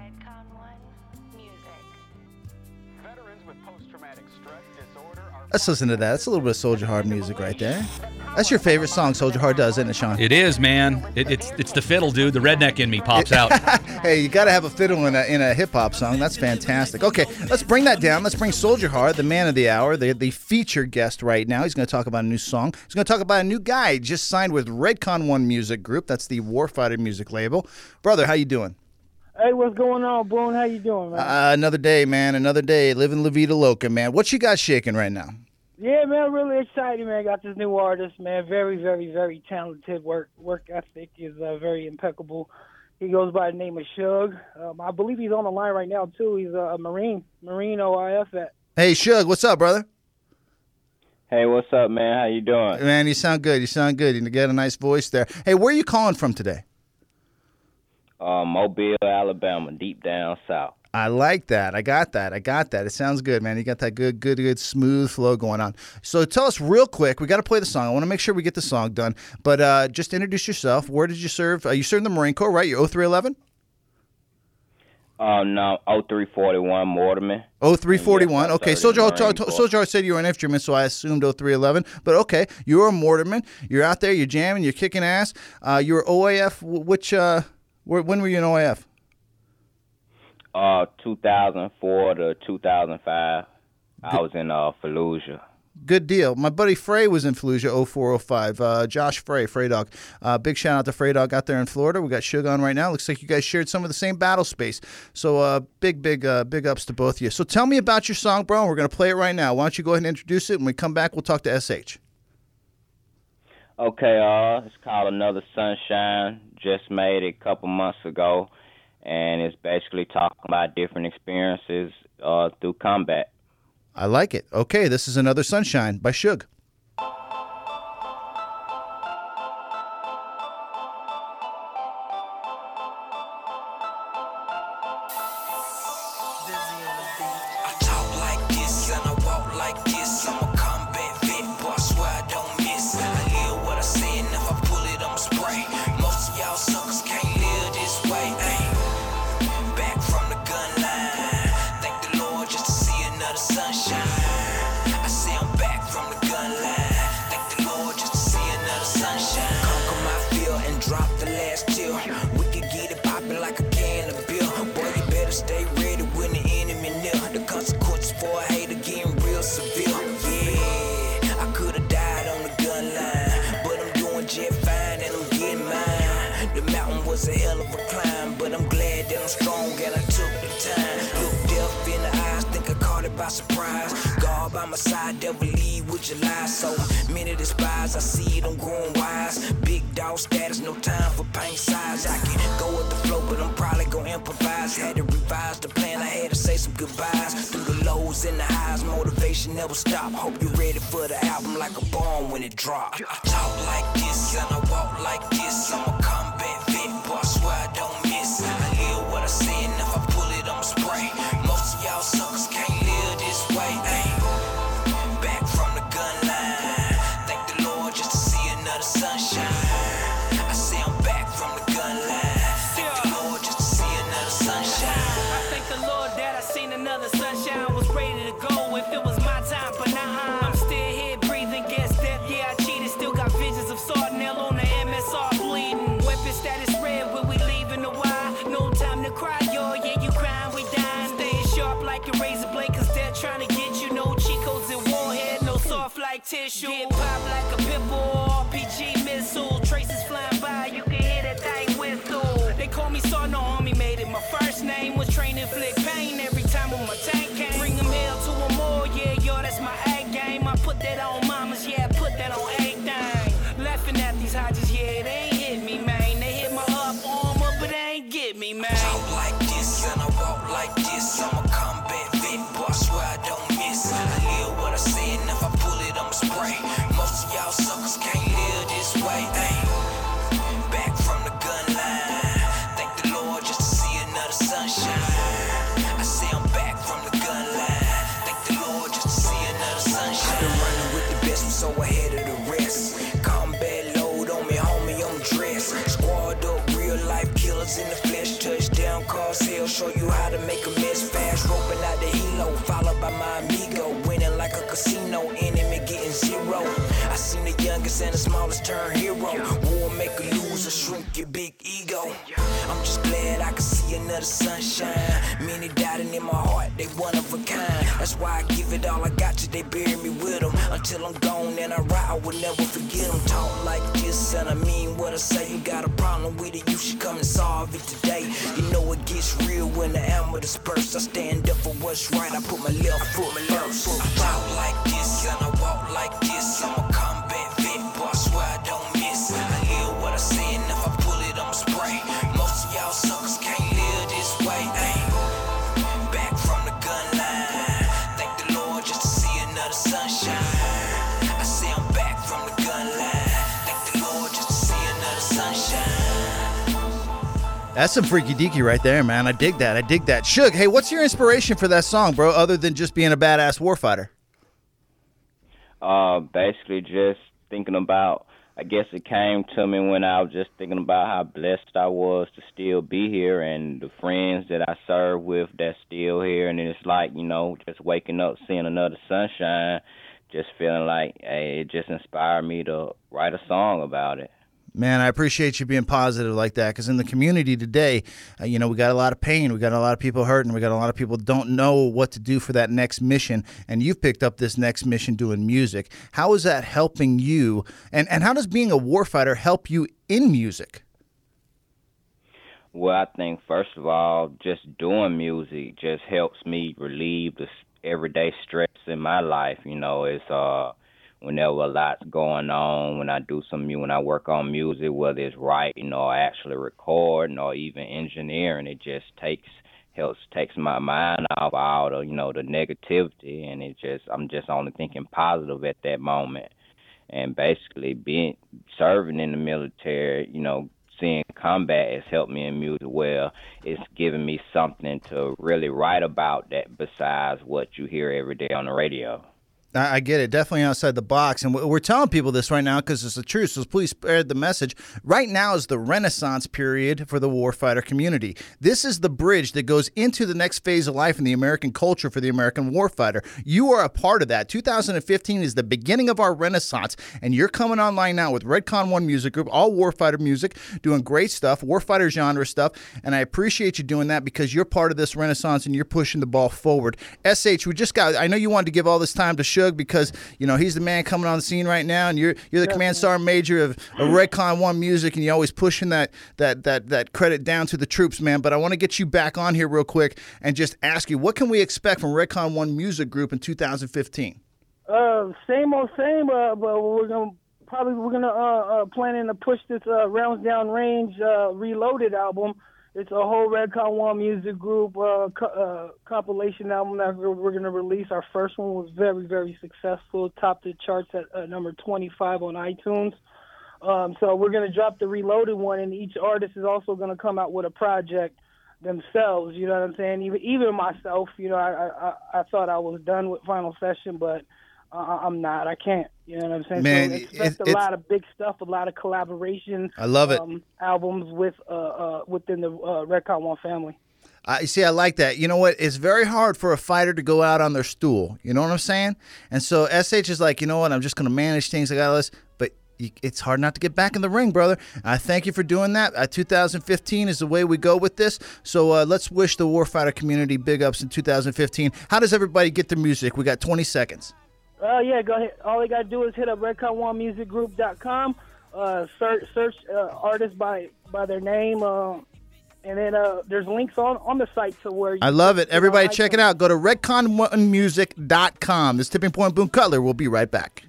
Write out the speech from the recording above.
Redcon One Music. Veterans with post-traumatic stress disorder are... Let's listen to that. That's a little bit of Soldier Hard music right there. That's your favorite song Soldier Hard does, isn't it, Sean? It is, man. It's the fiddle, dude. The redneck in me pops out. Hey, you got to have a fiddle in a hip-hop song. That's fantastic. Okay, let's bring that down. Let's bring Soldier Hard, the man of the hour, the featured guest right now. He's going to talk about a new song. He's going to talk about a new guy he just signed with Redcon One Music Group. That's the Warfighter music label. Brother, how you doing? Hey, what's going on, Boone? How you doing, man? Another day, man. Another day. Living La Vida Loca, man. What you got shaking right now? Yeah, man, really excited, man. Got this new artist, man. Very, very, very talented. Work ethic is very impeccable. He goes by the name of Shug. I believe he's on the line right now, too. He's a Marine OIF vet. Hey, Shug, what's up, brother? Hey, what's up, man? How you doing? Man, you sound good. You sound good. You got a nice voice there. Hey, where are you calling from today? Mobile, Alabama, deep down south. I like that. I got that. It sounds good, man. You got that good, smooth flow going on. So tell us real quick. We got to play the song. I want to make sure we get the song done. But just introduce yourself. Where did you serve? You served in the Marine Corps, right? You're 0311? No, 0341 Mortimer. 0341. Yes, Okay, Soldier Soldier said you were an infantryman, so I assumed 0311. But okay, you were a mortarman. You're out there. You're jamming. You're kicking ass. You were OAF. When were you in OAF? 2004 to 2005. I was in Fallujah. Good deal. My buddy Frey was in Fallujah 0405. Josh Frey Dog. Big shout out to Frey Dog out there in Florida. We got Shug on right now. Looks like you guys shared some of the same battle space. So big ups to both of you. So tell me about your song, bro. We're going to play it right now. Why don't you go ahead and introduce it? When we come back, we'll talk to SH. Okay, it's called Another Sunshine. Just made it a couple months ago, and it's basically talking about different experiences through combat. I like it. Okay, this is Another Sunshine by Shug. Surprise, God by my side, devil lead with your lies. So many despise, I see it, I'm growing wise. Big dog status, no time for paint size. I can go with the flow, but I'm probably gonna improvise. Had to revise the plan, I had to say some goodbyes. Through the lows and the highs, motivation never stop. Hope you're ready for the album like a bomb when it drops. I talk like this and I walk like this. I'm a combat vet, but I swear I don't miss. I live what I say, and if I pull it, I'ma spray. Most of y'all suckers can't live this way, ayy. Back from the gun line. Thank the Lord just to see another sunshine. I say I'm back from the gun line. Thank the Lord just to see another sunshine. I thank the Lord that I seen another sunshine. Was ready to go if it was my time, but nah, I'm still here breathing, guess death. Yeah, I cheated, still got visions of Sardinell on the MSR bleeding. Weapon status red when we leaving the wire. No time to cry, yo, yeah, you crying, we dying. Staying sharp like a razor blade, cause they're trying to get you. No Chicos and Warhead, no soft like tissue. Get pop like a pit bull, RPG missile. Traces flying by, you can hear that thing whistle. They call me Saw, no army made it. My first name was train inflict pain every time when my tank came. Bring them hell to them all, yeah, yo, that's my A game. I put that on mamas, yeah, I put that on everything. Laughing at these Hodges, yeah, they ain't hit me, man. They hit my up arm up, but they ain't get me, man. Talk like this and I walk like this. I'm a combat vet, but I swear I don't miss. I live what I say, and if I pull it, I'ma spray. Most of y'all suckers can't live this way, ayy. Back from the gun line. Thank the Lord just to see another sunshine. I say I'm back from the gun line. Thank the Lord just to see another sunshine. I've been running with the best, I'm so ahead of the rest. Combat load on me, homie, I'm to make a mess fast, roping out the helo, followed by my amigo, winning like a casino, enemy getting zero. I seen the youngest and the smallest turn hero. War make a loser, shrink your big ego. I'm just glad I can see another sunshine. Many doubting in my heart, they one of a kind. That's why I give it all I got till they bury me with them. Until I'm gone and I ride, I will never forget them. Talk like this and I mean what I say. You got a problem with it, you should come and solve it today. You know it gets real when the ammo disperse. I stand up for what's right, I put my left foot first. I talk like this and I walk like this. I'm a combat vet, but I swear I don't miss. I live what I say and if I pull it, I'ma spray. Most of y'all suckers can't live this way. Ay. Back from the gun line, thank the Lord just to see another sunshine. I say I'm back from the gun line, thank the Lord just to see another sunshine. That's some freaky deaky right there, man. I dig that. Suge, hey, what's your inspiration for that song, bro, other than just being a badass warfighter? Basically just thinking about, I guess it came to me when I was just thinking about how blessed I was to still be here and the friends that I serve with that's still here. And it's like, you know, just waking up, seeing another sunshine, just feeling like, hey, it just inspired me to write a song about it. Man, I appreciate you being positive like that, because in the community today, we got a lot of pain, we got a lot of people hurting, we got a lot of people don't know what to do for that next mission, and you've picked up this next mission doing music. How is that helping you, and how does being a warfighter help you in music? Well, I think, first of all, just doing music just helps me relieve the everyday stress in my life. You know, it's whenever a lot's going on, when I work on music, whether it's writing or actually recording or even engineering, it just takes my mind off all the, the negativity, and I'm just only thinking positive at that moment. And basically serving in the military, seeing combat has helped me in music. Well, it's given me something to really write about that besides what you hear every day on the radio. I get it. Definitely outside the box. And we're telling people this right now because it's the truth, so please spread the message. Right now is the renaissance period for the warfighter community. This is the bridge that goes into the next phase of life in the American culture for the American warfighter. You are a part of that. 2015 is the beginning of our renaissance, and you're coming online now with Redcon One Music Group, all warfighter music, doing great stuff, warfighter genre stuff, and I appreciate you doing that because you're part of this renaissance and you're pushing the ball forward. SH, I know you wanted to give all this time to Suge because he's the man coming on the scene right now, and you're the command sergeant major of Redcon One Music, and you're always pushing that credit down to the troops, man. But I want to get you back on here real quick and just ask you, what can we expect from Redcon One Music Group in 2015? Same old same, but we're gonna planning to push this Rounds Down Range Reloaded album. It's a whole Redcon One Music Group compilation album that we're going to release. Our first one was very, very successful, topped the charts at number 25 on iTunes. So we're going to drop the Reloaded one, and each artist is also going to come out with a project themselves. You know what I'm saying? Even myself, I thought I was done with Final Session, but I'm not. I can't. You know what I'm saying? Man, so expect a lot of big stuff, a lot of collaboration. I love it. Albums within the Redcon One family. I like that. You know what? It's very hard for a fighter to go out on their stool. You know what I'm saying? And so SH is like, you know what? I'm just going to manage things. I got this. But it's hard not to get back in the ring, brother. I thank you for doing that. 2015 is the way we go with this. So let's wish the warfighter community big ups in 2015. How does everybody get the music? We got 20 seconds. Yeah, go ahead. All they got to do is hit up RedconOneMusicGroup.com, search artists by their name, and then there's links on the site to where you I love it. Everybody check it out. Go to RedconOneMusic.com. This Tipping Point Boone Cutler. We'll be right back.